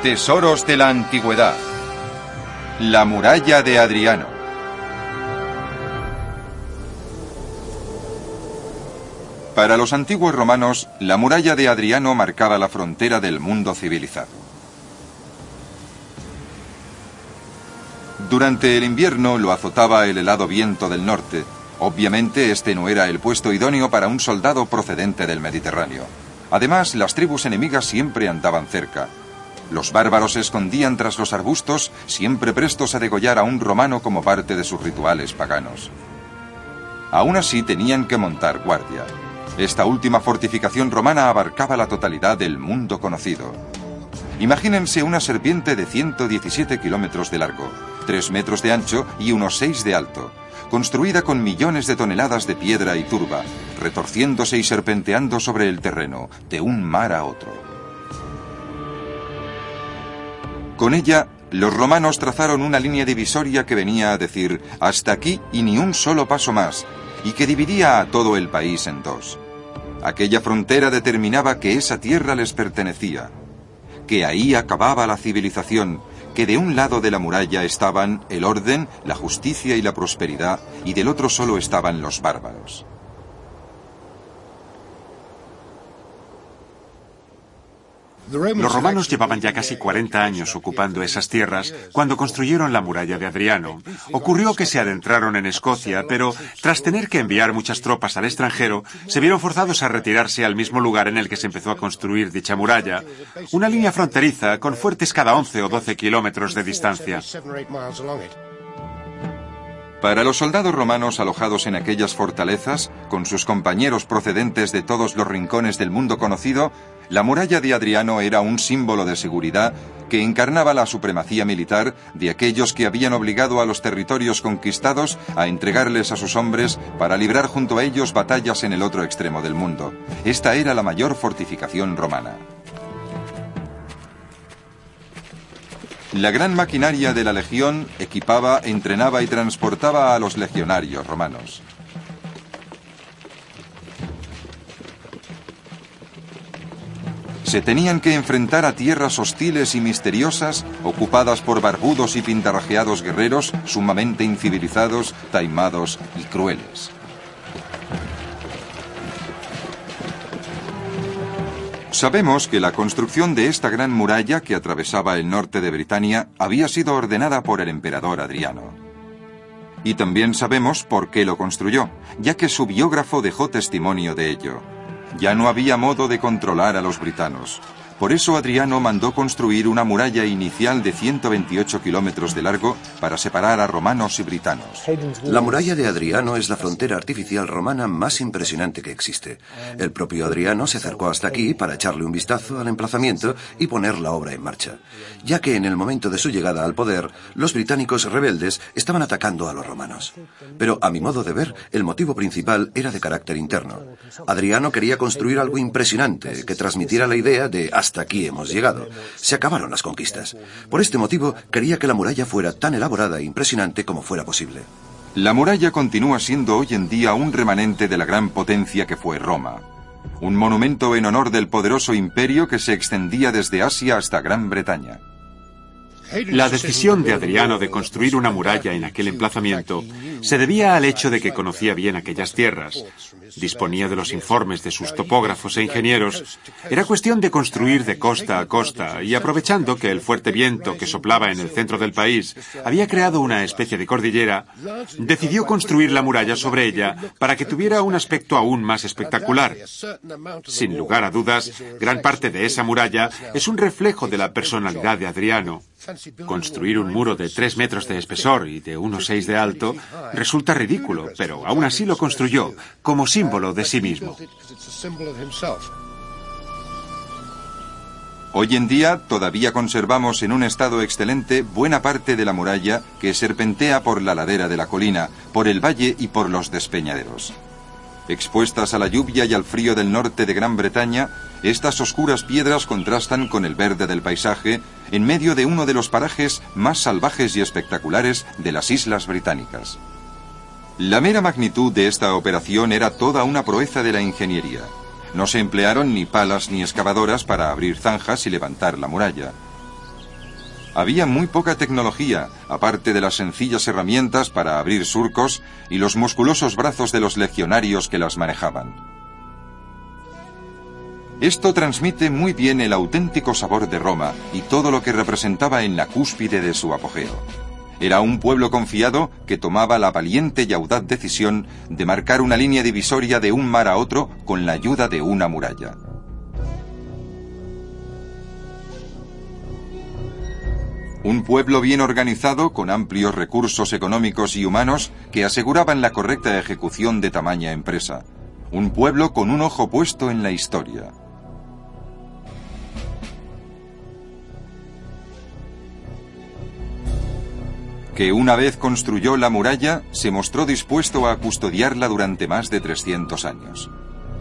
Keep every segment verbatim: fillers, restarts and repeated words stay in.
Tesoros de la Antigüedad. La muralla de Adriano. Para los antiguos romanos, la muralla de Adriano marcaba la frontera del mundo civilizado. Durante el invierno lo azotaba el helado viento del norte. Obviamente este no era el puesto idóneo para un soldado procedente del Mediterráneo. Además, las tribus enemigas siempre andaban cerca. Los bárbaros se escondían tras los arbustos, siempre prestos a degollar a un romano como parte de sus rituales paganos. Aún así tenían que montar guardia. Esta última fortificación romana abarcaba la totalidad del mundo conocido. Imagínense una serpiente de ciento diecisiete kilómetros de largo, tres metros de ancho y unos seis de alto, construida con millones de toneladas de piedra y turba, retorciéndose y serpenteando sobre el terreno, de un mar a otro. Con ella, los romanos trazaron una línea divisoria que venía a decir hasta aquí y ni un solo paso más, y que dividía a todo el país en dos. Aquella frontera determinaba que esa tierra les pertenecía, que ahí acababa la civilización, que de un lado de la muralla estaban el orden, la justicia y la prosperidad, y del otro solo estaban los bárbaros. Los romanos llevaban ya casi cuarenta años ocupando esas tierras cuando construyeron la muralla de Adriano. Ocurrió que se adentraron en Escocia, pero tras tener que enviar muchas tropas al extranjero, se vieron forzados a retirarse al mismo lugar en el que se empezó a construir dicha muralla, una línea fronteriza con fuertes cada once o doce kilómetros de distancia. Para los soldados romanos alojados en aquellas fortalezas, con sus compañeros procedentes de todos los rincones del mundo conocido, la muralla de Adriano era un símbolo de seguridad que encarnaba la supremacía militar de aquellos que habían obligado a los territorios conquistados a entregarles a sus hombres para librar junto a ellos batallas en el otro extremo del mundo. Esta era la mayor fortificación romana. La gran maquinaria de la legión equipaba, entrenaba y transportaba a los legionarios romanos. Se tenían que enfrentar a tierras hostiles y misteriosas, ocupadas por barbudos y pintarrajeados guerreros sumamente incivilizados, taimados y crueles. Sabemos que la construcción de esta gran muralla que atravesaba el norte de Britania había sido ordenada por el emperador Adriano. Y también sabemos por qué lo construyó, ya que su biógrafo dejó testimonio de ello. Ya no había modo de controlar a los britanos. Por eso Adriano mandó construir una muralla inicial de ciento veintiocho kilómetros de largo para separar a romanos y britanos. La muralla de Adriano es la frontera artificial romana más impresionante que existe. El propio Adriano se acercó hasta aquí para echarle un vistazo al emplazamiento y poner la obra en marcha, ya que en el momento de su llegada al poder, los británicos rebeldes estaban atacando a los romanos. Pero a mi modo de ver, el motivo principal era de carácter interno. Adriano quería construir algo impresionante que transmitiera la idea de hasta aquí hemos llegado. Se acabaron las conquistas. Por este motivo, quería que la muralla fuera tan elaborada e impresionante como fuera posible. La muralla continúa siendo hoy en día un remanente de la gran potencia que fue Roma. Un monumento en honor del poderoso imperio que se extendía desde Asia hasta Gran Bretaña. La decisión de Adriano de construir una muralla en aquel emplazamiento se debía al hecho de que conocía bien aquellas tierras, disponía de los informes de sus topógrafos e ingenieros. Era cuestión de construir de costa a costa y aprovechando que el fuerte viento que soplaba en el centro del país había creado una especie de cordillera, decidió construir la muralla sobre ella para que tuviera un aspecto aún más espectacular. Sin lugar a dudas, gran parte de esa muralla es un reflejo de la personalidad de Adriano. Construir un muro de tres metros de espesor y de uno seis de alto resulta ridículo, pero aún así lo construyó como símbolo de sí mismo. Hoy en día todavía conservamos en un estado excelente buena parte de la muralla que serpentea por la ladera de la colina, por el valle y por los despeñaderos. Expuestas a la lluvia y al frío del norte de Gran Bretaña, estas oscuras piedras contrastan con el verde del paisaje en medio de uno de los parajes más salvajes y espectaculares de las islas británicas. La mera magnitud de esta operación era toda una proeza de la ingeniería. No se emplearon ni palas ni excavadoras para abrir zanjas y levantar la muralla. Había muy poca tecnología, aparte de las sencillas herramientas para abrir surcos y los musculosos brazos de los legionarios que las manejaban. Esto transmite muy bien el auténtico sabor de Roma y todo lo que representaba en la cúspide de su apogeo. Era un pueblo confiado que tomaba la valiente y audaz decisión de marcar una línea divisoria de un mar a otro con la ayuda de una muralla. Un pueblo bien organizado, con amplios recursos económicos y humanos que aseguraban la correcta ejecución de tamaña empresa. Un pueblo con un ojo puesto en la historia. Que una vez construyó la muralla, se mostró dispuesto a custodiarla durante más de trescientos años.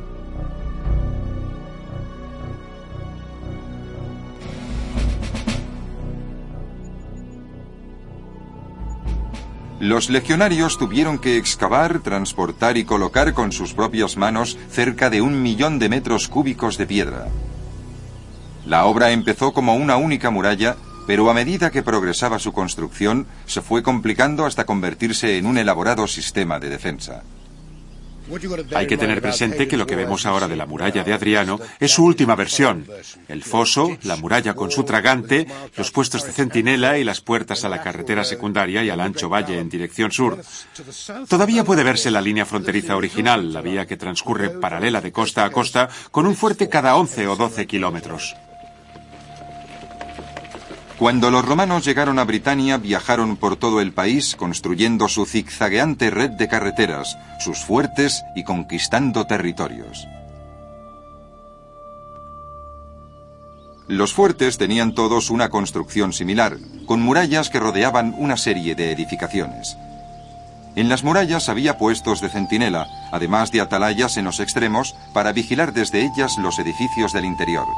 Los legionarios tuvieron que excavar, transportar y colocar con sus propias manos cerca de un millón de metros cúbicos de piedra. La obra empezó como una única muralla, pero a medida que progresaba su construcción, se fue complicando hasta convertirse en un elaborado sistema de defensa. Hay que tener presente que lo que vemos ahora de la muralla de Adriano es su última versión. El foso, la muralla con su tragante, los puestos de centinela y las puertas a la carretera secundaria y al ancho valle en dirección sur. Todavía puede verse la línea fronteriza original, la vía que transcurre paralela de costa a costa, con un fuerte cada once o doce kilómetros. Cuando los romanos llegaron a Britania, viajaron por todo el país construyendo su zigzagueante red de carreteras, sus fuertes y conquistando territorios. Los fuertes tenían todos una construcción similar, con murallas que rodeaban una serie de edificaciones. En las murallas había puestos de centinela, además de atalayas en los extremos para vigilar desde ellas los edificios del interior.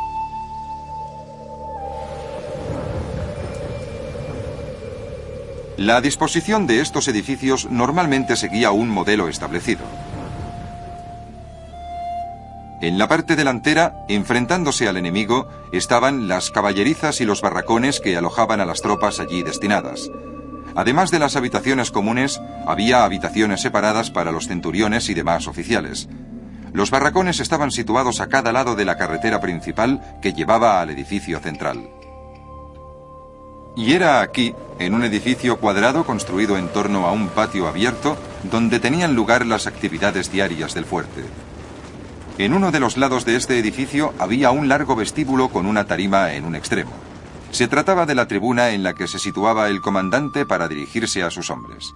La disposición de estos edificios normalmente seguía un modelo establecido. En la parte delantera, enfrentándose al enemigo, estaban las caballerizas y los barracones que alojaban a las tropas allí destinadas. Además de las habitaciones comunes, había habitaciones separadas para los centuriones y demás oficiales. Los barracones estaban situados a cada lado de la carretera principal que llevaba al edificio central. Y era aquí, en un edificio cuadrado construido en torno a un patio abierto, donde tenían lugar las actividades diarias del fuerte. En uno de los lados de este edificio había un largo vestíbulo con una tarima en un extremo. Se trataba de la tribuna en la que se situaba el comandante para dirigirse a sus hombres.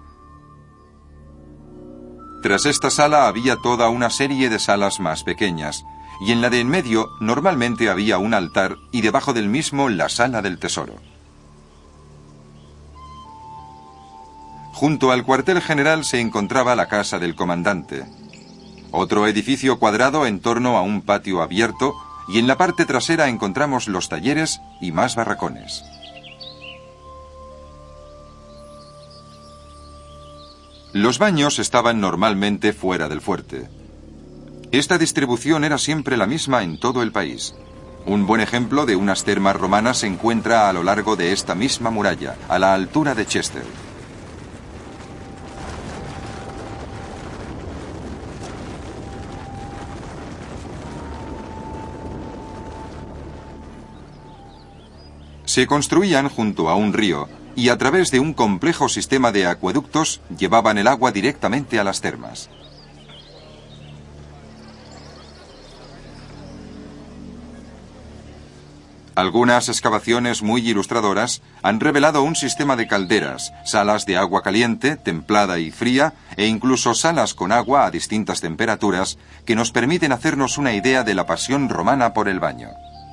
Tras esta sala había toda una serie de salas más pequeñas, y en la de en medio normalmente había un altar y debajo del mismo la sala del tesoro. Junto al cuartel general se encontraba la casa del comandante. Otro edificio cuadrado en torno a un patio abierto, y en la parte trasera encontramos los talleres y más barracones. Los baños estaban normalmente fuera del fuerte. Esta distribución era siempre la misma en todo el país. Un buen ejemplo de unas termas romanas se encuentra a lo largo de esta misma muralla, a la altura de Chester. Se construían junto a un río y a través de un complejo sistema de acueductos llevaban el agua directamente a las termas. Algunas excavaciones muy ilustradoras han revelado un sistema de calderas, salas de agua caliente, templada y fría, e incluso salas con agua a distintas temperaturas que nos permiten hacernos una idea de la pasión romana por el baño.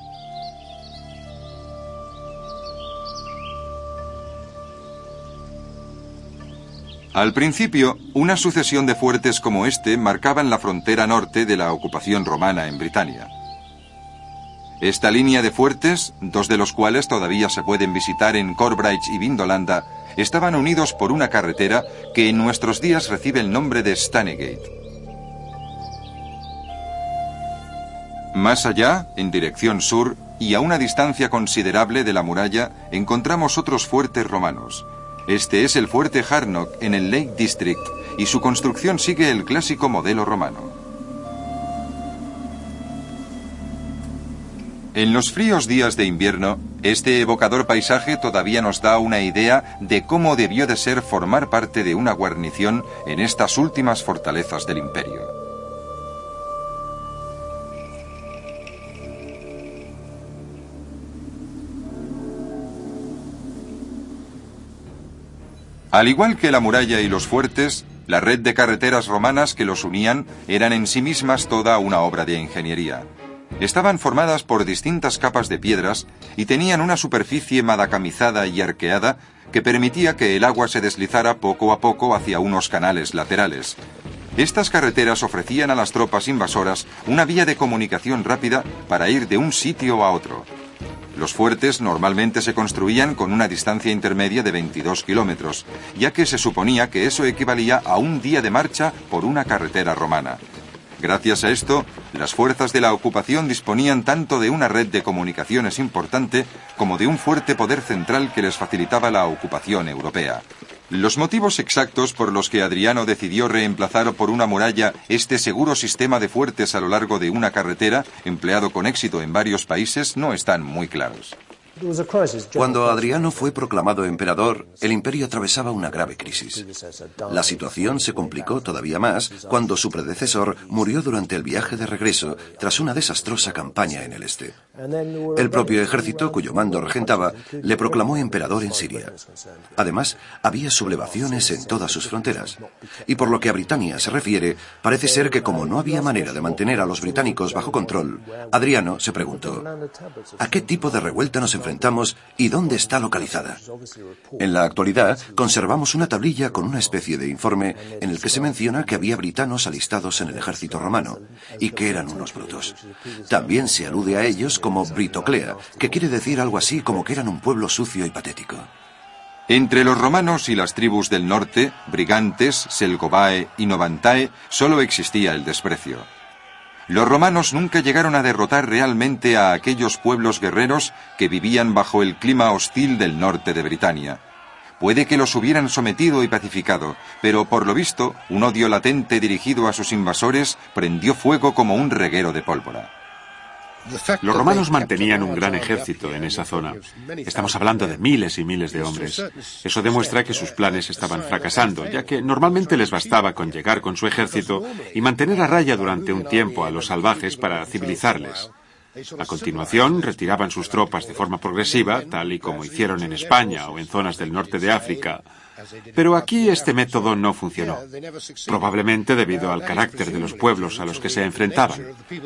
Al principio, una sucesión de fuertes como este marcaban la frontera norte de la ocupación romana en Britania. Esta línea de fuertes, dos de los cuales todavía se pueden visitar en Corbridge y Vindolanda, estaban unidos por una carretera que en nuestros días recibe el nombre de Stanegate. Más allá, en dirección sur, y a una distancia considerable de la muralla, encontramos otros fuertes romanos. Este es el fuerte Harnock en el Lake District, y su construcción sigue el clásico modelo romano. En los fríos días de invierno, este evocador paisaje todavía nos da una idea de cómo debió de ser formar parte de una guarnición en estas últimas fortalezas del imperio. Al igual que la muralla y los fuertes, la red de carreteras romanas que los unían eran en sí mismas toda una obra de ingeniería. Estaban formadas por distintas capas de piedras y tenían una superficie madacamizada y arqueada que permitía que el agua se deslizara poco a poco hacia unos canales laterales. Estas carreteras ofrecían a las tropas invasoras una vía de comunicación rápida para ir de un sitio a otro. Los fuertes normalmente se construían con una distancia intermedia de veintidós kilómetros, ya que se suponía que eso equivalía a un día de marcha por una carretera romana. Gracias a esto, las fuerzas de la ocupación disponían tanto de una red de comunicaciones importante como de un fuerte poder central que les facilitaba la ocupación europea. Los motivos exactos por los que Adriano decidió reemplazar por una muralla este seguro sistema de fuertes a lo largo de una carretera, empleado con éxito en varios países, no están muy claros. Cuando Adriano fue proclamado emperador, el imperio atravesaba una grave crisis. La situación se complicó todavía más cuando su predecesor murió durante el viaje de regreso tras una desastrosa campaña en el este. El propio ejército, cuyo mando regentaba, le proclamó emperador en Siria. Además, había sublevaciones en todas sus fronteras. Y por lo que a Britania se refiere, parece ser que como no había manera de mantener a los británicos bajo control, Adriano se preguntó: ¿a qué tipo de revuelta nos enfrentamos y dónde está localizada? En la actualidad, conservamos una tablilla con una especie de informe en el que se menciona que había britanos alistados en el ejército romano y que eran unos brutos. También se alude a ellos como Britoclea, que quiere decir algo así como que eran un pueblo sucio y patético. Entre los romanos y las tribus del norte, Brigantes, Selgovae y Novantae, solo existía el desprecio. Los romanos nunca llegaron a derrotar realmente a aquellos pueblos guerreros que vivían bajo el clima hostil del norte de Britania. Puede que los hubieran sometido y pacificado, pero por lo visto, un odio latente dirigido a sus invasores prendió fuego como un reguero de pólvora. Los romanos mantenían un gran ejército en esa zona. Estamos hablando de miles y miles de hombres. Eso demuestra que sus planes estaban fracasando, ya que normalmente les bastaba con llegar con su ejército y mantener a raya durante un tiempo a los salvajes para civilizarles. A continuación, retiraban sus tropas de forma progresiva, tal y como hicieron en España o en zonas del norte de África. Pero aquí este método no funcionó, probablemente debido al carácter de los pueblos a los que se enfrentaban.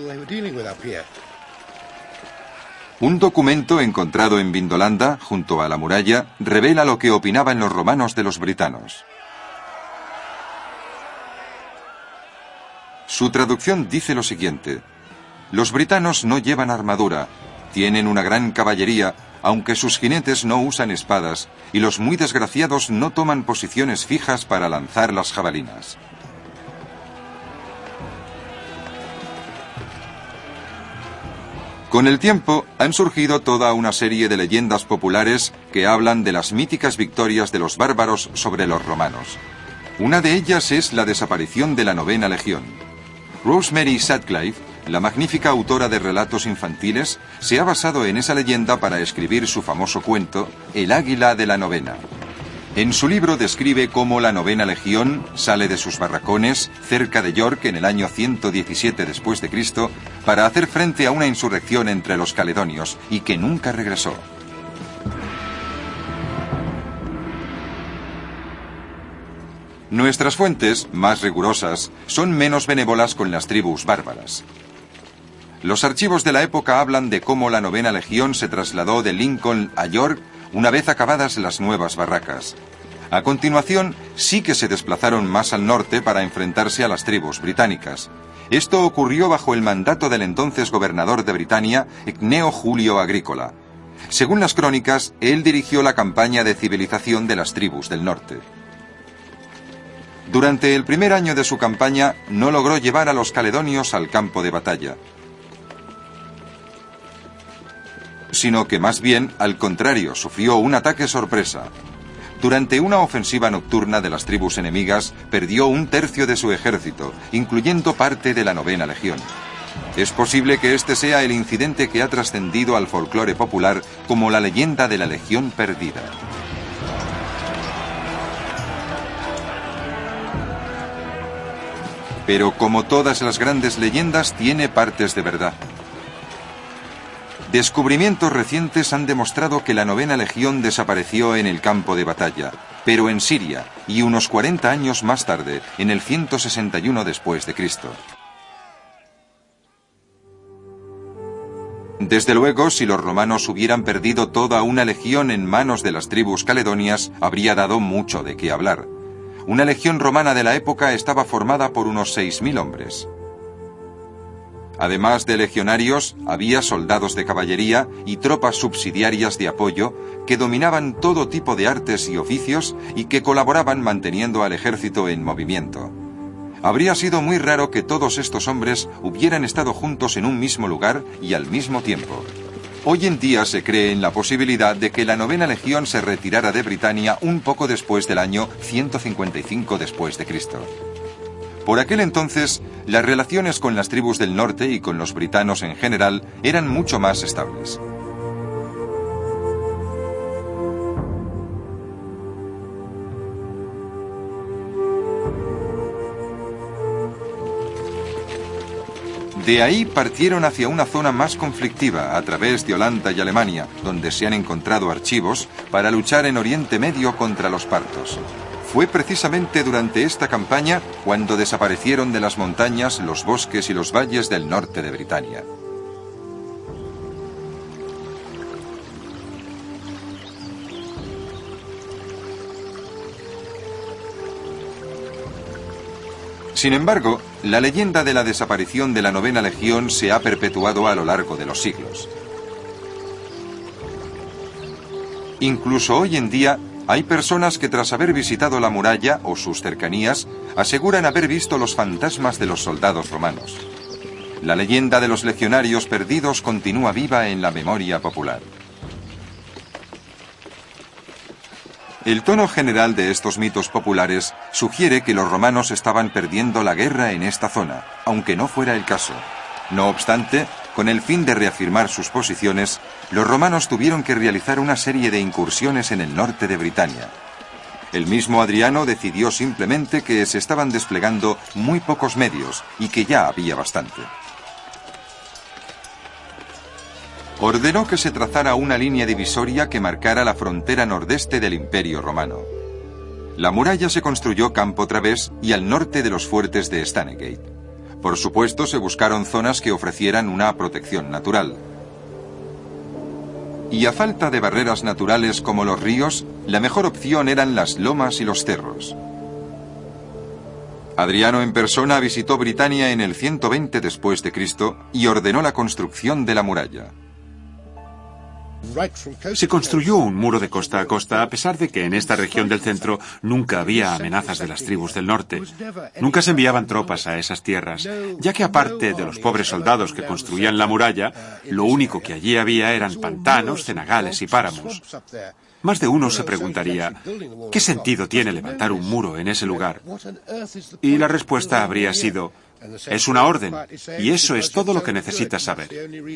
Un documento encontrado en Vindolanda, junto a la muralla, revela lo que opinaban los romanos de los britanos. Su traducción dice lo siguiente: los britanos no llevan armadura, tienen una gran caballería, aunque sus jinetes no usan espadas, y los muy desgraciados no toman posiciones fijas para lanzar las jabalinas. Con el tiempo han surgido toda una serie de leyendas populares que hablan de las míticas victorias de los bárbaros sobre los romanos. Una de ellas es la desaparición de la novena legión. Rosemary Sutcliffe, la magnífica autora de relatos infantiles, se ha basado en esa leyenda para escribir su famoso cuento, El águila de la novena. En su libro describe cómo la novena legión sale de sus barracones cerca de York en el año ciento diecisiete después de Cristo para hacer frente a una insurrección entre los caledonios y que nunca regresó. Nuestras fuentes, más rigurosas, son menos benévolas con las tribus bárbaras. Los archivos de la época hablan de cómo la novena legión se trasladó de Lincoln a York una vez acabadas las nuevas barracas. A continuación, sí que se desplazaron más al norte para enfrentarse a las tribus británicas. Esto ocurrió bajo el mandato del entonces gobernador de Britania, Cneo Julio Agrícola. Según las crónicas, él dirigió la campaña de civilización de las tribus del norte. Durante el primer año de su campaña, no logró llevar a los caledonios al campo de batalla. sino que más bien, al contrario, sufrió un ataque sorpresa. Durante una ofensiva nocturna de las tribus enemigas, perdió un tercio de su ejército, incluyendo parte de la novena legión. Es posible que este sea el incidente que ha trascendido al folclore popular como la leyenda de la Legión Perdida. Pero como todas las grandes leyendas, tiene partes de verdad. Descubrimientos recientes han demostrado que la novena legión desapareció en el campo de batalla, pero en Siria, y unos cuarenta años más tarde, en el ciento sesenta y uno después de Cristo. Desde luego, si los romanos hubieran perdido toda una legión en manos de las tribus caledonias, habría dado mucho de qué hablar. Una legión romana de la época estaba formada por unos seis mil hombres. Además de legionarios, había soldados de caballería y tropas subsidiarias de apoyo que dominaban todo tipo de artes y oficios y que colaboraban manteniendo al ejército en movimiento. Habría sido muy raro que todos estos hombres hubieran estado juntos en un mismo lugar y al mismo tiempo. Hoy en día se cree en la posibilidad de que la novena legión se retirara de Britania un poco después del año ciento cincuenta y cinco después de Cristo. Por aquel entonces, las relaciones con las tribus del norte y con los britanos en general eran mucho más estables. De ahí partieron hacia una zona más conflictiva a través de Holanda y Alemania, donde se han encontrado archivos para luchar en Oriente Medio contra los partos. Fue precisamente durante esta campaña cuando desaparecieron de las montañas los bosques y los valles del norte de Britania. Sin embargo, la leyenda de la desaparición de la novena legión se ha perpetuado a lo largo de los siglos. Incluso hoy en día, hay personas que tras haber visitado la muralla o sus cercanías, aseguran haber visto los fantasmas de los soldados romanos. La leyenda de los legionarios perdidos continúa viva en la memoria popular. El tono general de estos mitos populares sugiere que los romanos estaban perdiendo la guerra en esta zona, aunque no fuera el caso. No obstante, con el fin de reafirmar sus posiciones, los romanos tuvieron que realizar una serie de incursiones en el norte de Britania. El mismo Adriano decidió simplemente que se estaban desplegando muy pocos medios y que ya había bastante. Ordenó que se trazara una línea divisoria que marcara la frontera nordeste del Imperio Romano. La muralla se construyó campo través y al norte de los fuertes de Stanegate. Por supuesto, se buscaron zonas que ofrecieran una protección natural. Y a falta de barreras naturales como los ríos, la mejor opción eran las lomas y los cerros. Adriano en persona visitó Britania en el ciento veinte después de Cristo y ordenó la construcción de la muralla. Se construyó un muro de costa a costa, a pesar de que en esta región del centro nunca había amenazas de las tribus del norte. Nunca se enviaban tropas a esas tierras, ya que aparte de los pobres soldados que construían la muralla, lo único que allí había eran pantanos, cenagales y páramos. Más de uno se preguntaría, ¿qué sentido tiene levantar un muro en ese lugar? Y la respuesta habría sido, es una orden, y eso es todo lo que necesitas saber.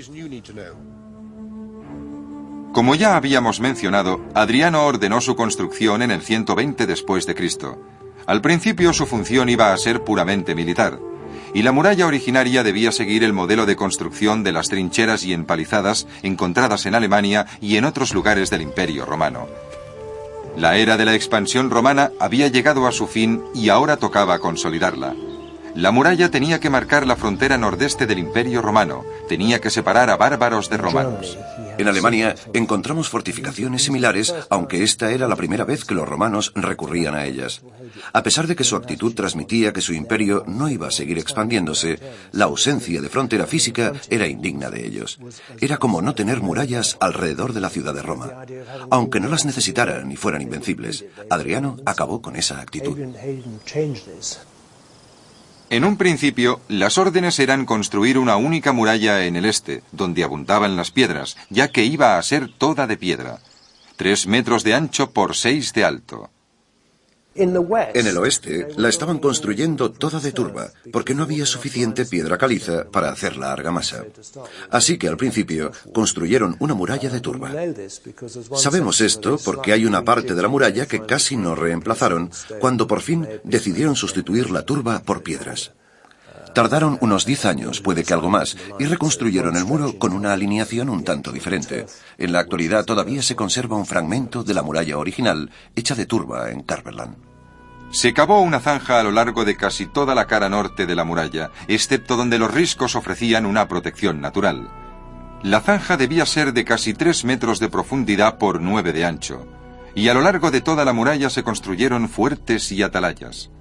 Como ya habíamos mencionado, Adriano ordenó su construcción en el ciento veinte después de Cristo. Al principio su función iba a ser puramente militar, y la muralla originaria debía seguir el modelo de construcción de las trincheras y empalizadas encontradas en Alemania y en otros lugares del Imperio Romano. La era de la expansión romana había llegado a su fin y ahora tocaba consolidarla. La muralla tenía que marcar la frontera nordeste del Imperio Romano, tenía que separar a bárbaros de romanos. En Alemania encontramos fortificaciones similares, aunque esta era la primera vez que los romanos recurrían a ellas. A pesar de que su actitud transmitía que su imperio no iba a seguir expandiéndose, la ausencia de frontera física era indigna de ellos. Era como no tener murallas alrededor de la ciudad de Roma. Aunque no las necesitaran y fueran invencibles, Adriano acabó con esa actitud. En un principio, las órdenes eran construir una única muralla en el este, donde abundaban las piedras, ya que iba a ser toda de piedra. Tres metros de ancho por seis de alto. En el oeste la estaban construyendo toda de turba, porque no había suficiente piedra caliza para hacer la argamasa. Así que al principio construyeron una muralla de turba. Sabemos esto porque hay una parte de la muralla que casi no reemplazaron cuando por fin decidieron sustituir la turba por piedras. Tardaron unos diez años, puede que algo más, y reconstruyeron el muro con una alineación un tanto diferente. En la actualidad todavía se conserva un fragmento de la muralla original hecha de turba en Cumberland. Se cavó una zanja a lo largo de casi toda la cara norte de la muralla, excepto donde los riscos ofrecían una protección natural. La zanja debía ser de casi tres metros de profundidad por nueve de ancho, y a lo largo de toda la muralla se construyeron fuertes y atalayas.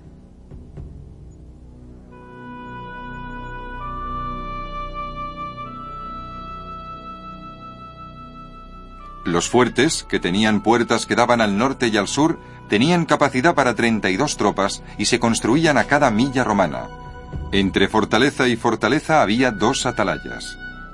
Los fuertes, que tenían puertas que daban al norte y al sur, tenían capacidad para treinta y dos tropas y se construían a cada milla romana. Entre fortaleza y fortaleza había dos atalayas.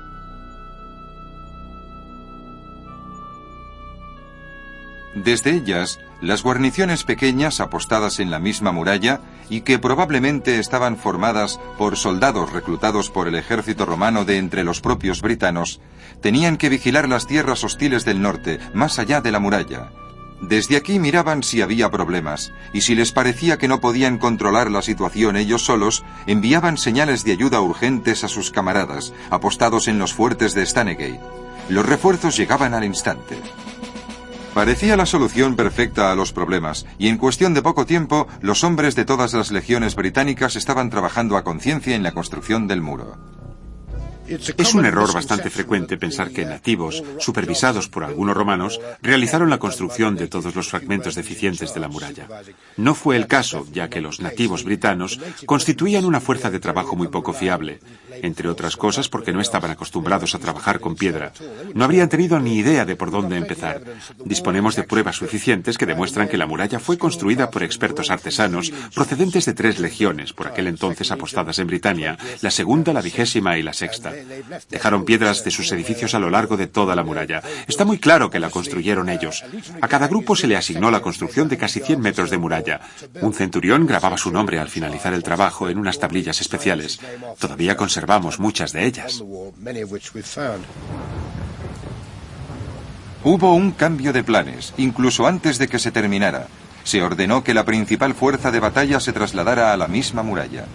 Desde ellas, las guarniciones pequeñas apostadas en la misma muralla y que probablemente estaban formadas por soldados reclutados por el ejército romano de entre los propios britanos, tenían que vigilar las tierras hostiles del norte, más allá de la muralla. Desde aquí miraban si había problemas, y si les parecía que no podían controlar la situación ellos solos, enviaban señales de ayuda urgentes a sus camaradas, apostados en los fuertes de Stanegate. Los refuerzos llegaban al instante. Parecía la solución perfecta a los problemas, y en cuestión de poco tiempo, los hombres de todas las legiones británicas estaban trabajando a conciencia en la construcción del muro. Es un error bastante frecuente pensar que nativos, supervisados por algunos romanos, realizaron la construcción de todos los fragmentos deficientes de la muralla. No fue el caso, ya que los nativos britanos constituían una fuerza de trabajo muy poco fiable, entre otras cosas porque no estaban acostumbrados a trabajar con piedra. No habrían tenido ni idea de por dónde empezar. Disponemos de pruebas suficientes que demuestran que la muralla fue construida por expertos artesanos procedentes de tres legiones, por aquel entonces apostadas en Britania, la segunda, la vigésima y la sexta. Dejaron piedras de sus edificios a lo largo de toda la muralla. Está muy claro que la construyeron ellos. A cada grupo se le asignó la construcción de casi cien metros de muralla. Un centurión grababa su nombre al finalizar el trabajo en unas tablillas especiales. Todavía conservamos muchas de ellas. Hubo un cambio de planes, incluso antes de que se terminara. Se ordenó que la principal fuerza de batalla se trasladara a la misma muralla.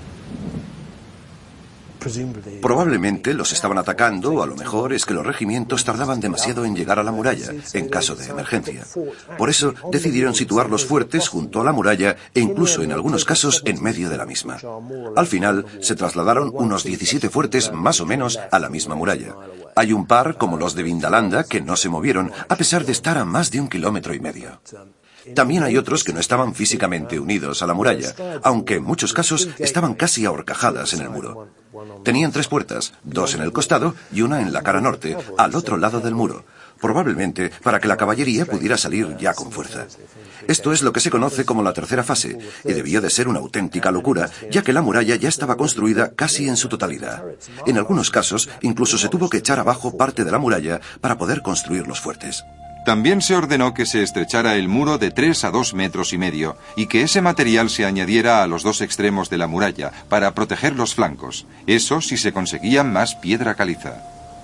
Probablemente los estaban atacando, o a lo mejor es que los regimientos tardaban demasiado en llegar a la muralla, en caso de emergencia. Por eso decidieron situar los fuertes junto a la muralla e incluso en algunos casos en medio de la misma. Al final se trasladaron unos diecisiete fuertes más o menos a la misma muralla. Hay un par, como los de Vindalanda, que no se movieron a pesar de estar a más de un kilómetro y medio. También hay otros que no estaban físicamente unidos a la muralla, aunque en muchos casos estaban casi ahorcajadas en el muro. Tenían tres puertas, dos en el costado y una en la cara norte, al otro lado del muro, probablemente para que la caballería pudiera salir ya con fuerza. Esto es lo que se conoce como la tercera fase, y debió de ser una auténtica locura, ya que la muralla ya estaba construida casi en su totalidad. En algunos casos, incluso se tuvo que echar abajo parte de la muralla para poder construir los fuertes. También se ordenó que se estrechara el muro de tres a dos metros y medio y que ese material se añadiera a los dos extremos de la muralla para proteger los flancos. Eso si se conseguía más piedra caliza.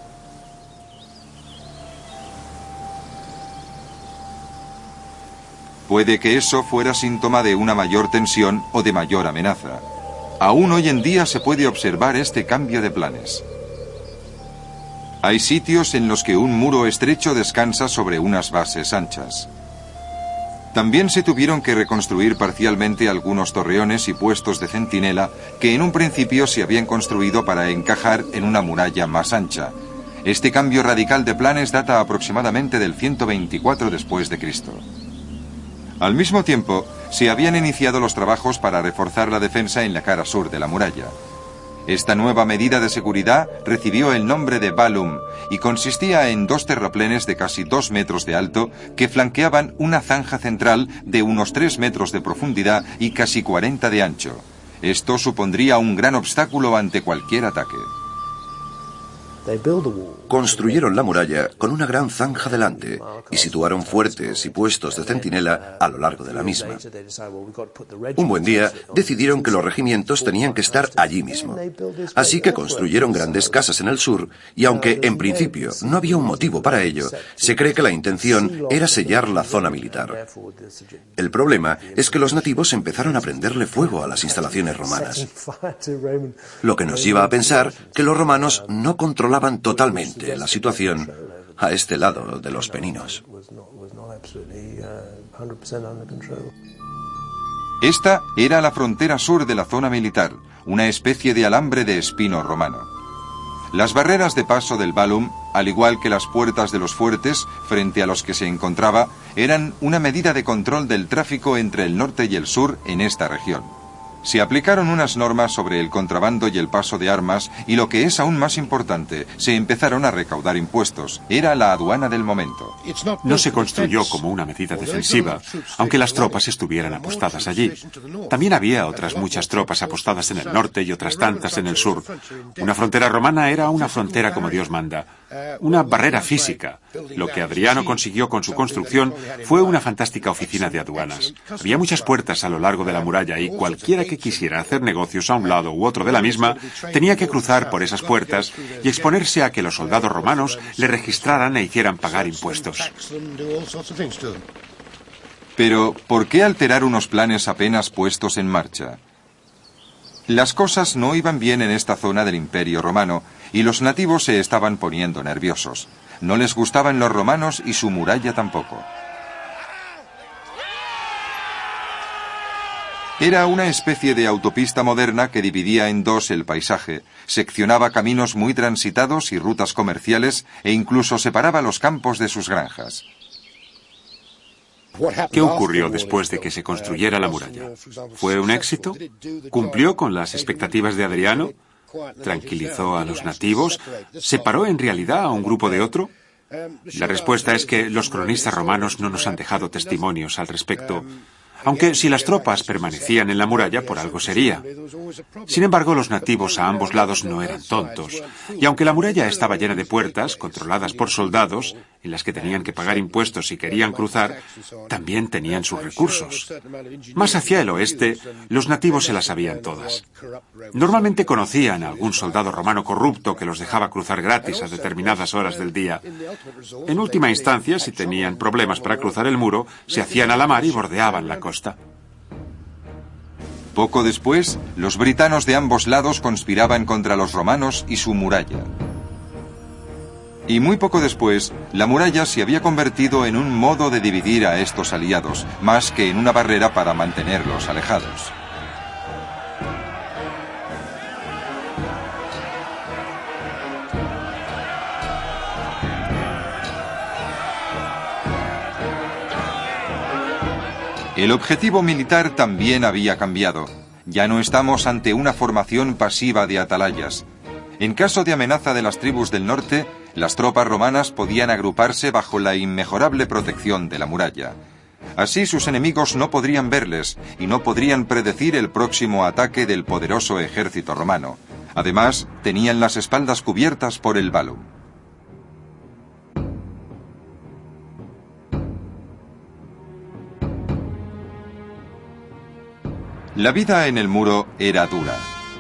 Puede que eso fuera síntoma de una mayor tensión o de mayor amenaza. Aún hoy en día se puede observar este cambio de planes. Hay sitios en los que un muro estrecho descansa sobre unas bases anchas. También se tuvieron que reconstruir parcialmente algunos torreones y puestos de centinela que en un principio se habían construido para encajar en una muralla más ancha. Este cambio radical de planes data aproximadamente del ciento veinticuatro después de Cristo. Al mismo tiempo, se habían iniciado los trabajos para reforzar la defensa en la cara sur de la muralla. Esta nueva medida de seguridad recibió el nombre de Balum y consistía en dos terraplenes de casi dos metros de alto que flanqueaban una zanja central de unos tres metros de profundidad y casi cuarenta de ancho. Esto supondría un gran obstáculo ante cualquier ataque. Construyeron la muralla con una gran zanja delante y situaron fuertes y puestos de centinela a lo largo de la misma. Un buen día decidieron que los regimientos tenían que estar allí mismo. Así que construyeron grandes casas en el sur y aunque en principio no había un motivo para ello, se cree que la intención era sellar la zona militar. El problema es que los nativos empezaron a prenderle fuego a las instalaciones romanas. Lo que nos lleva a pensar que los romanos no controlaban totalmente la situación a este lado de los Peninos. Esta era la frontera sur de la zona militar, una especie de alambre de espino romano. Las barreras de paso del Balum, al igual que las puertas de los fuertes frente a los que se encontraba, eran una medida de control del tráfico entre el norte y el sur en esta región. Se aplicaron unas normas sobre el contrabando y el paso de armas y, lo que es aún más importante, se empezaron a recaudar impuestos. Era la aduana del momento. No se construyó como una medida defensiva, aunque las tropas estuvieran apostadas allí. También había otras muchas tropas apostadas en el norte y otras tantas en el sur. Una frontera romana era una frontera como Dios manda, una barrera física. Lo que Adriano consiguió con su construcción fue una fantástica oficina de aduanas. Había muchas puertas a lo largo de la muralla y cualquiera que quisiera hacer negocios a un lado u otro de la misma, tenía que cruzar por esas puertas y exponerse a que los soldados romanos le registraran e hicieran pagar impuestos. Pero, ¿por qué alterar unos planes apenas puestos en marcha? Las cosas no iban bien en esta zona del Imperio Romano y los nativos se estaban poniendo nerviosos. No les gustaban los romanos y su muralla tampoco. Era una especie de autopista moderna que dividía en dos el paisaje, seccionaba caminos muy transitados y rutas comerciales e incluso separaba los campos de sus granjas. ¿Qué ocurrió después de que se construyera la muralla? ¿Fue un éxito? ¿Cumplió con las expectativas de Adriano? ¿Tranquilizó a los nativos? ¿Separó en realidad a un grupo de otro? La respuesta es que los cronistas romanos no nos han dejado testimonios al respecto. Aunque si las tropas permanecían en la muralla, por algo sería. Sin embargo, los nativos a ambos lados no eran tontos. Y aunque la muralla estaba llena de puertas, controladas por soldados, en las que tenían que pagar impuestos si querían cruzar, también tenían sus recursos. Más hacia el oeste, los nativos se las sabían todas. Normalmente conocían a algún soldado romano corrupto que los dejaba cruzar gratis a determinadas horas del día. En última instancia, si tenían problemas para cruzar el muro, se hacían a la mar y bordeaban la costa. Poco después, los britanos de ambos lados conspiraban contra los romanos y su muralla. Y muy poco después, la muralla se había convertido en un modo de dividir a estos aliados, más que en una barrera para mantenerlos alejados. El objetivo militar también había cambiado. Ya no estamos ante una formación pasiva de atalayas. En caso de amenaza de las tribus del norte, las tropas romanas podían agruparse bajo la inmejorable protección de la muralla. Así sus enemigos no podrían verles y no podrían predecir el próximo ataque del poderoso ejército romano. Además, tenían las espaldas cubiertas por el Balum. La vida en el muro era dura.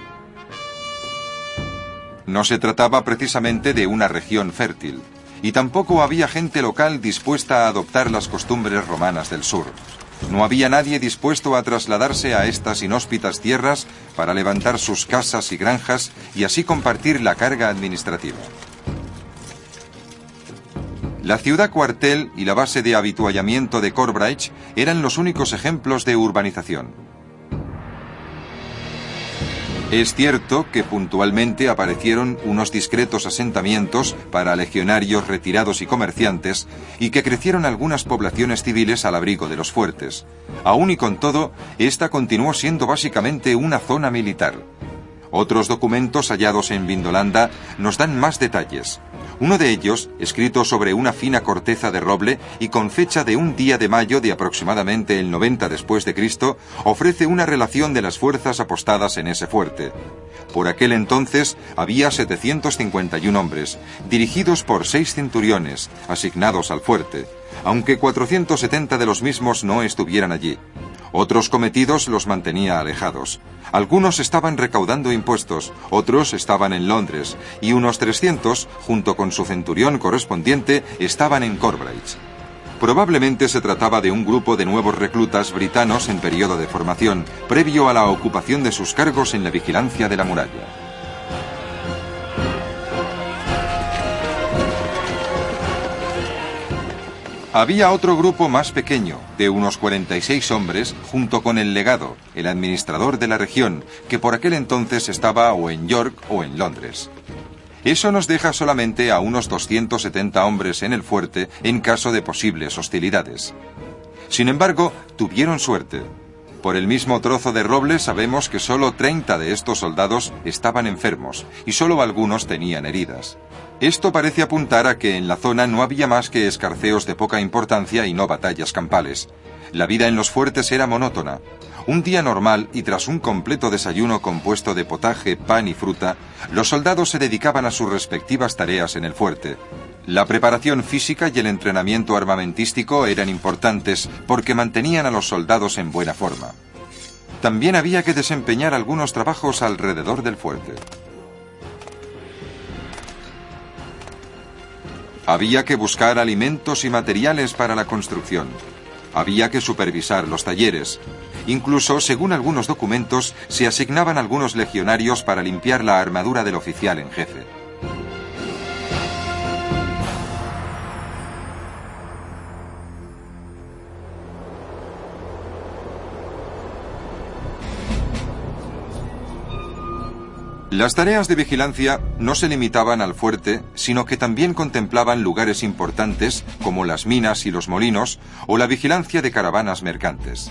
No se trataba precisamente de una región fértil, y tampoco había gente local dispuesta a adoptar las costumbres romanas del sur. No había nadie dispuesto a trasladarse a estas inhóspitas tierras para levantar sus casas y granjas y así compartir la carga administrativa. La ciudad cuartel y la base de habituallamiento de Corbridge eran los únicos ejemplos de urbanización. Es cierto que puntualmente aparecieron unos discretos asentamientos para legionarios retirados y comerciantes y que crecieron algunas poblaciones civiles al abrigo de los fuertes. Aún y con todo, esta continuó siendo básicamente una zona militar. Otros documentos hallados en Vindolanda nos dan más detalles. Uno de ellos, escrito sobre una fina corteza de roble y con fecha de un día de mayo de aproximadamente el noventa después de Cristo, ofrece una relación de las fuerzas apostadas en ese fuerte. Por aquel entonces había setecientos cincuenta y uno hombres, dirigidos por seis centuriones, asignados al fuerte, aunque cuatrocientos setenta de los mismos no estuvieran allí. Otros cometidos los mantenía alejados. Algunos estaban recaudando impuestos, otros estaban en Londres, y unos trescientos, junto con su centurión correspondiente, estaban en Corbridge. Probablemente se trataba de un grupo de nuevos reclutas britanos en periodo de formación, previo a la ocupación de sus cargos en la vigilancia de la muralla. Había otro grupo más pequeño, de unos cuarenta y seis hombres, junto con el legado, el administrador de la región, que por aquel entonces estaba o en York o en Londres. Eso nos deja solamente a unos doscientos setenta hombres en el fuerte en caso de posibles hostilidades. Sin embargo, tuvieron suerte. Por el mismo trozo de roble sabemos que solo treinta de estos soldados estaban enfermos y solo algunos tenían heridas. Esto parece apuntar a que en la zona no había más que escarceos de poca importancia y no batallas campales. La vida en los fuertes era monótona. Un día normal y tras un completo desayuno compuesto de potaje, pan y fruta, los soldados se dedicaban a sus respectivas tareas en el fuerte. La preparación física y el entrenamiento armamentístico eran importantes porque mantenían a los soldados en buena forma. También había que desempeñar algunos trabajos alrededor del fuerte. Había que buscar alimentos y materiales para la construcción. Había que supervisar los talleres. Incluso, según algunos documentos, se asignaban algunos legionarios para limpiar la armadura del oficial en jefe. Las tareas de vigilancia no se limitaban al fuerte, sino que también contemplaban lugares importantes como las minas y los molinos o la vigilancia de caravanas mercantes.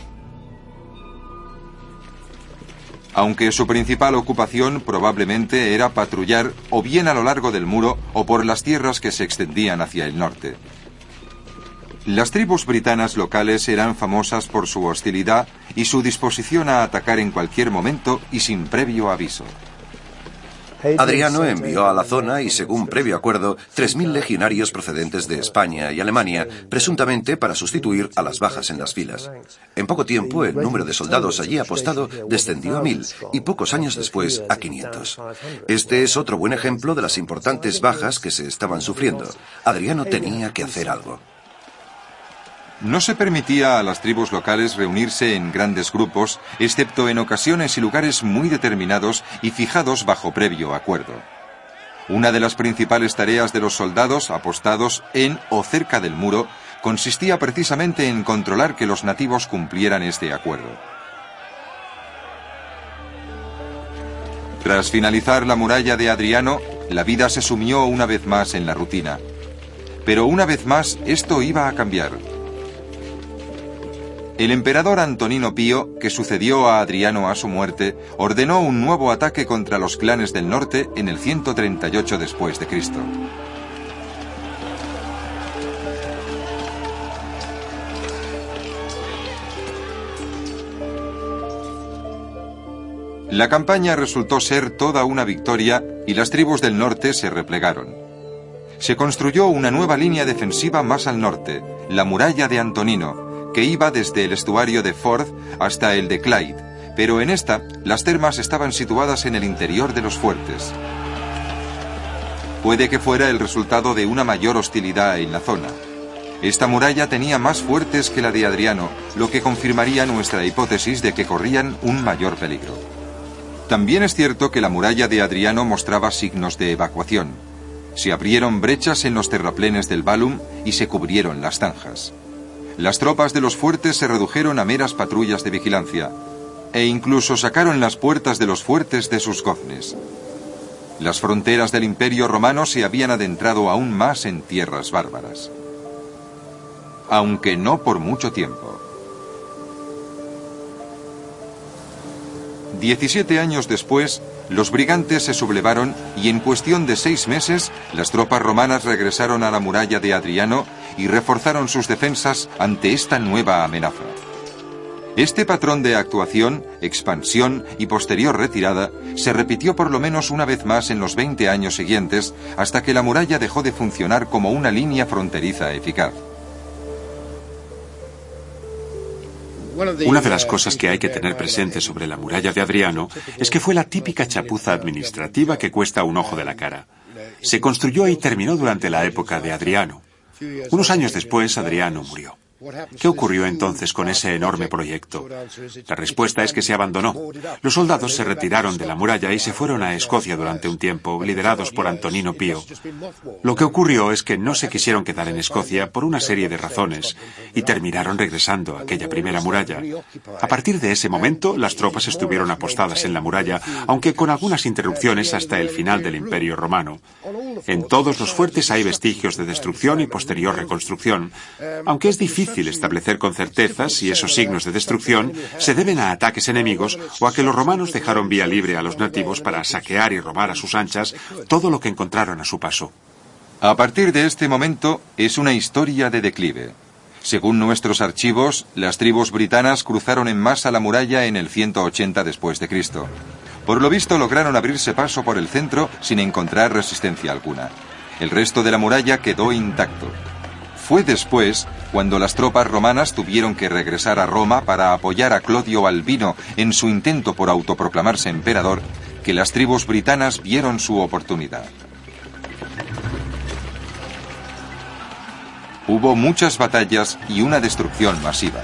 Aunque su principal ocupación probablemente era patrullar o bien a lo largo del muro o por las tierras que se extendían hacia el norte. Las tribus britanas locales eran famosas por su hostilidad y su disposición a atacar en cualquier momento y sin previo aviso. Adriano envió a la zona y, según previo acuerdo, tres mil legionarios procedentes de España y Alemania, presuntamente para sustituir a las bajas en las filas. En poco tiempo, el número de soldados allí apostado descendió a mil y pocos años después a quinientos. Este es otro buen ejemplo de las importantes bajas que se estaban sufriendo. Adriano tenía que hacer algo. No se permitía a las tribus locales reunirse en grandes grupos, excepto en ocasiones y lugares muy determinados y fijados bajo previo acuerdo. Una de las principales tareas de los soldados apostados en o cerca del muro consistía precisamente en controlar que los nativos cumplieran este acuerdo. Tras finalizar la muralla de Adriano, la vida se sumió una vez más en la rutina. Pero una vez más esto iba a cambiar. El emperador Antonino Pío, que sucedió a Adriano a su muerte, ordenó un nuevo ataque contra los clanes del norte en el ciento treinta y ocho después de Cristo. La campaña resultó ser toda una victoria y las tribus del norte se replegaron. Se construyó una nueva línea defensiva más al norte, la muralla de Antonino, que iba desde el estuario de Forth hasta el de Clyde, pero en esta las termas estaban situadas en el interior de los fuertes. Puede que fuera el resultado de una mayor hostilidad en la zona. Esta muralla tenía más fuertes que la de Adriano, lo que confirmaría nuestra hipótesis de que corrían un mayor peligro. También es cierto que la muralla de Adriano mostraba signos de evacuación. Se abrieron brechas en los terraplenes del Balum y se cubrieron las zanjas. Las tropas de los fuertes se redujeron a meras patrullas de vigilancia, e incluso sacaron las puertas de los fuertes de sus goznes. Las fronteras del Imperio Romano se habían adentrado aún más en tierras bárbaras. Aunque no por mucho tiempo. Diecisiete años después, Los brigantes se sublevaron y en cuestión de seis meses las tropas romanas regresaron a la muralla de Adriano y reforzaron sus defensas ante esta nueva amenaza. Este patrón de actuación, expansión y posterior retirada se repitió por lo menos una vez más en los veinte años siguientes, hasta que la muralla dejó de funcionar como una línea fronteriza eficaz. Una de las cosas que hay que tener presente sobre la muralla de Adriano es que fue la típica chapuza administrativa que cuesta un ojo de la cara. Se construyó y terminó durante la época de Adriano. Unos años después, Adriano murió. ¿Qué ocurrió entonces con ese enorme proyecto? La respuesta es que se abandonó. Los soldados se retiraron de la muralla y se fueron a Escocia durante un tiempo, liderados por Antonino Pío. Lo que ocurrió es que no se quisieron quedar en Escocia por una serie de razones y terminaron regresando a aquella primera muralla. A partir de ese momento, las tropas estuvieron apostadas en la muralla, aunque con algunas interrupciones hasta el final del Imperio Romano. En todos los fuertes hay vestigios de destrucción y posterior reconstrucción, aunque es difícil establecer con certeza si esos signos de destrucción se deben a ataques enemigos o a que los romanos dejaron vía libre a los nativos para saquear y robar a sus anchas todo lo que encontraron a su paso. A partir de este momento es una historia de declive. Según nuestros archivos, las tribus britanas cruzaron en masa la muralla en el ciento ochenta después de Cristo. Por lo visto lograron abrirse paso por el centro sin encontrar resistencia alguna. El resto de la muralla quedó intacto. Fue después cuando las tropas romanas tuvieron que regresar a Roma para apoyar a Clodio Albino en su intento por autoproclamarse emperador, que las tribus britanas vieron su oportunidad. Hubo muchas batallas y una destrucción masiva.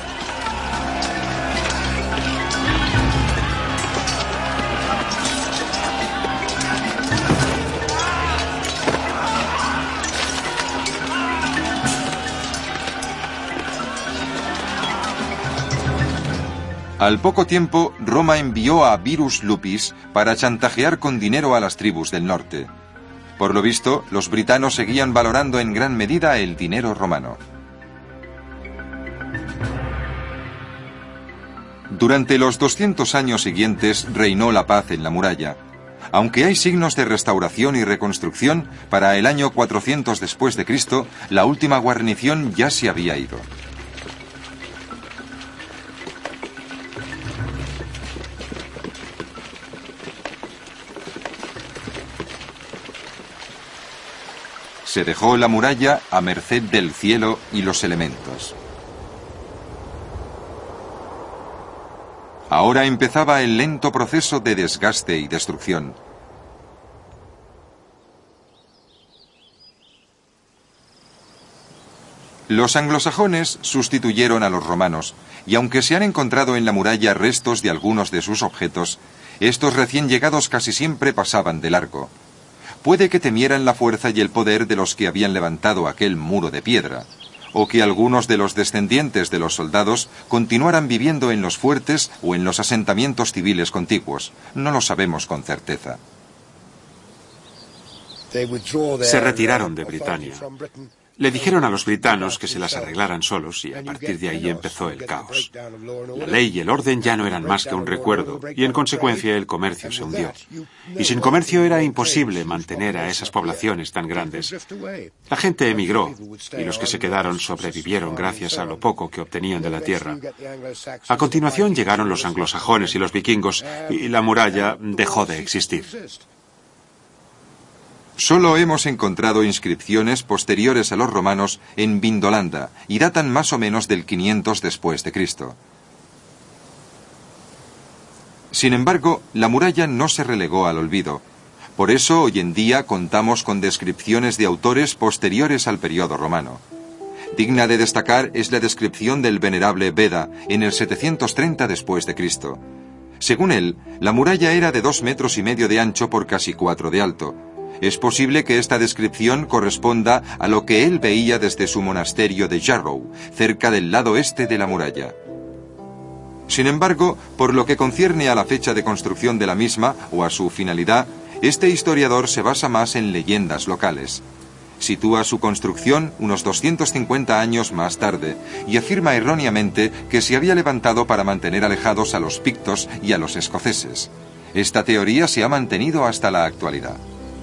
Al poco tiempo, Roma envió a Virus Lupis para chantajear con dinero a las tribus del norte. Por lo visto, los britanos seguían valorando en gran medida el dinero romano. Durante los doscientos años siguientes reinó la paz en la muralla. Aunque hay signos de restauración y reconstrucción, para el año cuatrocientos después de Cristo, la última guarnición ya se había ido. Se dejó la muralla a merced del cielo y los elementos. Ahora empezaba el lento proceso de desgaste y destrucción. Los anglosajones sustituyeron a los romanos, y aunque se han encontrado en la muralla restos de algunos de sus objetos, estos recién llegados casi siempre pasaban de largo. Puede que temieran la fuerza y el poder de los que habían levantado aquel muro de piedra, o que algunos de los descendientes de los soldados continuaran viviendo en los fuertes o en los asentamientos civiles contiguos. No lo sabemos con certeza. Se retiraron de Britania. Le dijeron a los britanos que se las arreglaran solos y a partir de ahí empezó el caos. La ley y el orden ya no eran más que un recuerdo y en consecuencia el comercio se hundió. Y sin comercio era imposible mantener a esas poblaciones tan grandes. La gente emigró y los que se quedaron sobrevivieron gracias a lo poco que obtenían de la tierra. A continuación llegaron los anglosajones y los vikingos y la muralla dejó de existir. Solo hemos encontrado inscripciones posteriores a los romanos en Vindolanda y datan más o menos del quinientos después de Cristo. Sin embargo, la muralla no se relegó al olvido. Por eso hoy en día contamos con descripciones de autores posteriores al periodo romano. Digna de destacar es la descripción del venerable Beda en el setecientos treinta después de Cristo. Según él, la muralla era de dos metros y medio de ancho por casi cuatro de alto. Es posible que esta descripción corresponda a lo que él veía desde su monasterio de Jarrow, cerca del lado este de la muralla. Sin embargo, por lo que concierne a la fecha de construcción de la misma o a su finalidad, este historiador se basa más en leyendas locales. Sitúa su construcción unos doscientos cincuenta años más tarde y afirma erróneamente que se había levantado para mantener alejados a los pictos y a los escoceses. Esta teoría se ha mantenido hasta la actualidad.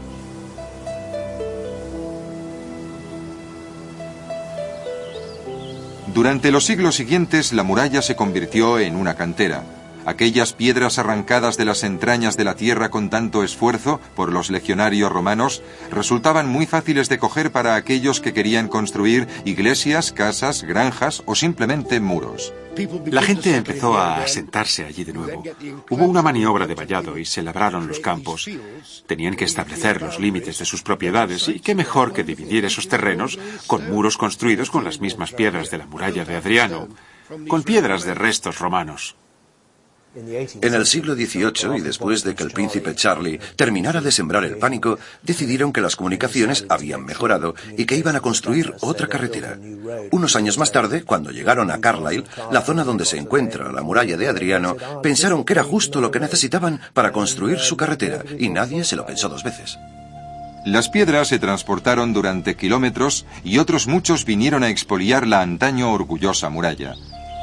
Durante los siglos siguientes, la muralla se convirtió en una cantera. Aquellas piedras arrancadas de las entrañas de la tierra con tanto esfuerzo por los legionarios romanos resultaban muy fáciles de coger para aquellos que querían construir iglesias, casas, granjas o simplemente muros. La gente empezó a asentarse allí de nuevo. Hubo una maniobra de vallado y se labraron los campos. Tenían que establecer los límites de sus propiedades y qué mejor que dividir esos terrenos con muros construidos con las mismas piedras de la muralla de Adriano, con piedras de restos romanos. En el siglo dieciocho, y después de que el príncipe Charlie terminara de sembrar el pánico, decidieron que las comunicaciones habían mejorado y que iban a construir otra carretera. Unos años más tarde, cuando llegaron a Carlisle, la zona donde se encuentra la muralla de Adriano, pensaron que era justo lo que necesitaban para construir su carretera, y nadie se lo pensó dos veces. Las piedras se transportaron durante kilómetros y otros muchos vinieron a expoliar la antaño orgullosa muralla.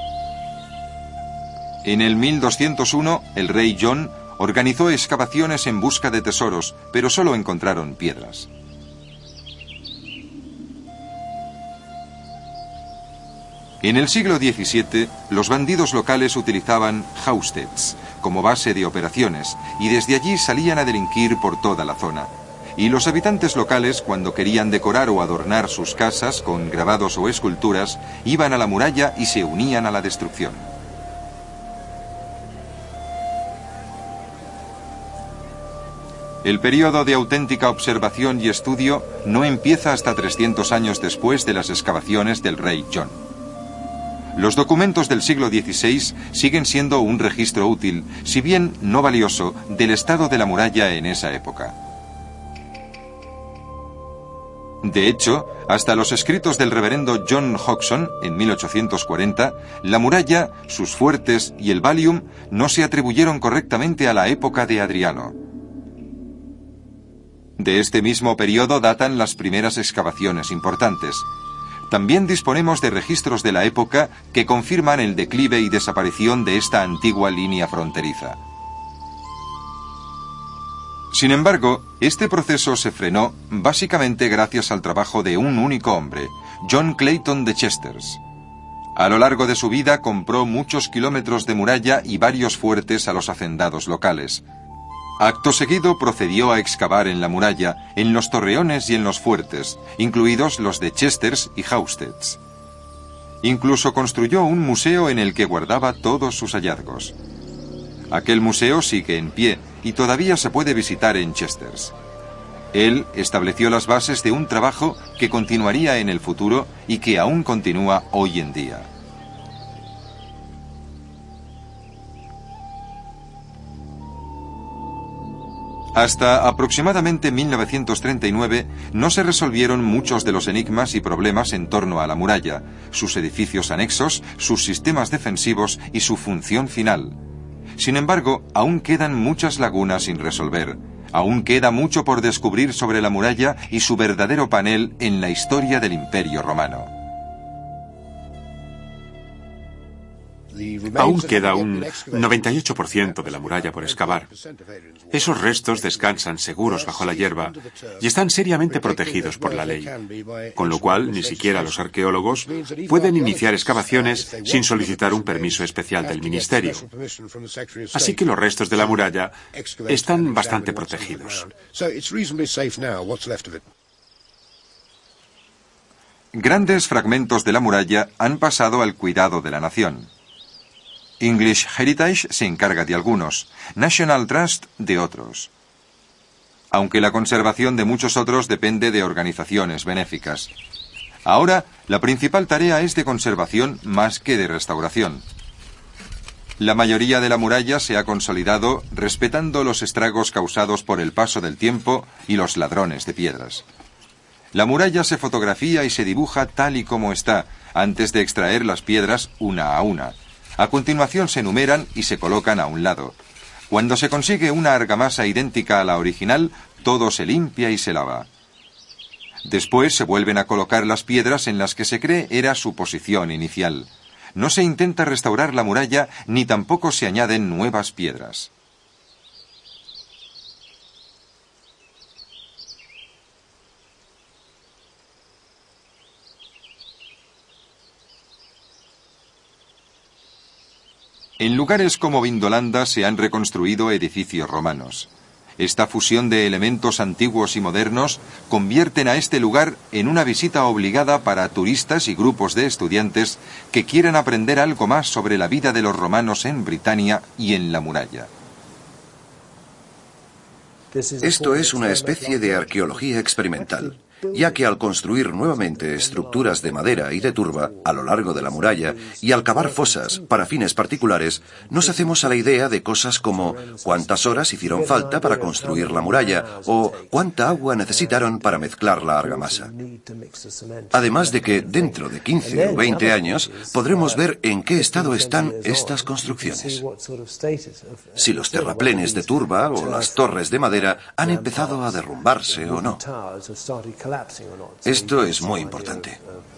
En el mil doscientos uno, el rey John organizó excavaciones en busca de tesoros, pero solo encontraron piedras. En el siglo diecisiete, los bandidos locales utilizaban hausteads como base de operaciones y desde allí salían a delinquir por toda la zona. Y los habitantes locales, cuando querían decorar o adornar sus casas con grabados o esculturas, iban a la muralla y se unían a la destrucción. El periodo de auténtica observación y estudio no empieza hasta trescientos años después de las excavaciones del rey John. Los documentos del siglo dieciséis siguen siendo un registro útil, si bien no valioso, del estado de la muralla en esa época. De hecho, hasta los escritos del reverendo John Hodgson, en mil ochocientos cuarenta, la muralla, sus fuertes y el Valium no se atribuyeron correctamente a la época de Adriano. De este mismo periodo datan las primeras excavaciones importantes. También disponemos de registros de la época que confirman el declive y desaparición de esta antigua línea fronteriza. Sin embargo, este proceso se frenó básicamente gracias al trabajo de un único hombre, John Clayton de Chesters. A lo largo de su vida compró muchos kilómetros de muralla y varios fuertes a los hacendados locales. Acto seguido procedió a excavar en la muralla, en los torreones y en los fuertes, incluidos los de Chesters y hausteads. Incluso construyó un museo en el que guardaba todos sus hallazgos. Aquel museo sigue en pie y todavía se puede visitar en Chesters. Él estableció las bases de un trabajo que continuaría en el futuro y que aún continúa hoy en día. Hasta aproximadamente mil novecientos treinta y nueve no se resolvieron muchos de los enigmas y problemas en torno a la muralla, sus edificios anexos, sus sistemas defensivos y su función final. Sin embargo, aún quedan muchas lagunas sin resolver. Aún queda mucho por descubrir sobre la muralla y su verdadero panel en la historia del Imperio Romano. Aún queda un noventa y ocho por ciento de la muralla por excavar. Esos restos descansan seguros bajo la hierba y están seriamente protegidos por la ley, con lo cual ni siquiera los arqueólogos pueden iniciar excavaciones sin solicitar un permiso especial del ministerio. Así que los restos de la muralla están bastante protegidos. Grandes fragmentos de la muralla han pasado al cuidado de la nación. English Heritage se encarga de algunos, National Trust de otros. Aunque la conservación de muchos otros depende de organizaciones benéficas. Ahora, la principal tarea es de conservación más que de restauración. La mayoría de la muralla se ha consolidado respetando los estragos causados por el paso del tiempo y los ladrones de piedras. La muralla se fotografía y se dibuja tal y como está, antes de extraer las piedras una a una. A continuación se numeran y se colocan a un lado. Cuando se consigue una argamasa idéntica a la original, todo se limpia y se lava. Después se vuelven a colocar las piedras en las que se cree era su posición inicial. No se intenta restaurar la muralla ni tampoco se añaden nuevas piedras. En lugares como Vindolanda se han reconstruido edificios romanos. Esta fusión de elementos antiguos y modernos convierten a este lugar en una visita obligada para turistas y grupos de estudiantes que quieren aprender algo más sobre la vida de los romanos en Britania y en la muralla. Esto es una especie de arqueología experimental, ya que al construir nuevamente estructuras de madera y de turba a lo largo de la muralla y al cavar fosas para fines particulares, nos hacemos a la idea de cosas como cuántas horas hicieron falta para construir la muralla o cuánta agua necesitaron para mezclar la argamasa. Además de que dentro de quince o veinte años podremos ver en qué estado están estas construcciones. Si los terraplenes de turba o las torres de madera han empezado a derrumbarse o no. Esto es muy importante.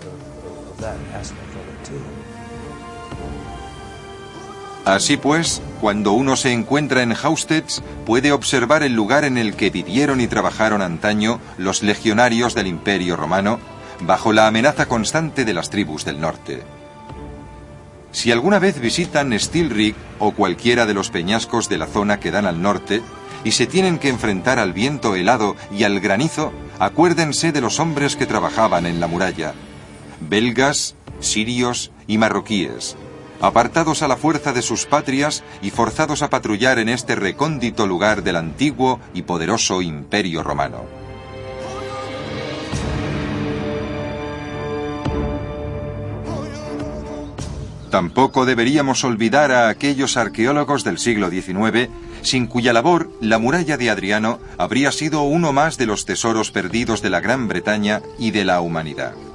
Así pues, cuando uno se encuentra en Haustets, puede observar el lugar en el que vivieron y trabajaron antaño los legionarios del Imperio Romano, bajo la amenaza constante de las tribus del norte. Si alguna vez visitan Stilrig o cualquiera de los peñascos de la zona que dan al norte, y se tienen que enfrentar al viento helado y al granizo, acuérdense de los hombres que trabajaban en la muralla. Belgas, sirios y marroquíes, apartados a la fuerza de sus patrias y forzados a patrullar en este recóndito lugar del antiguo y poderoso Imperio Romano. Tampoco deberíamos olvidar a aquellos arqueólogos del siglo diecinueve, sin cuya labor la muralla de Adriano habría sido uno más de los tesoros perdidos de la Gran Bretaña y de la humanidad.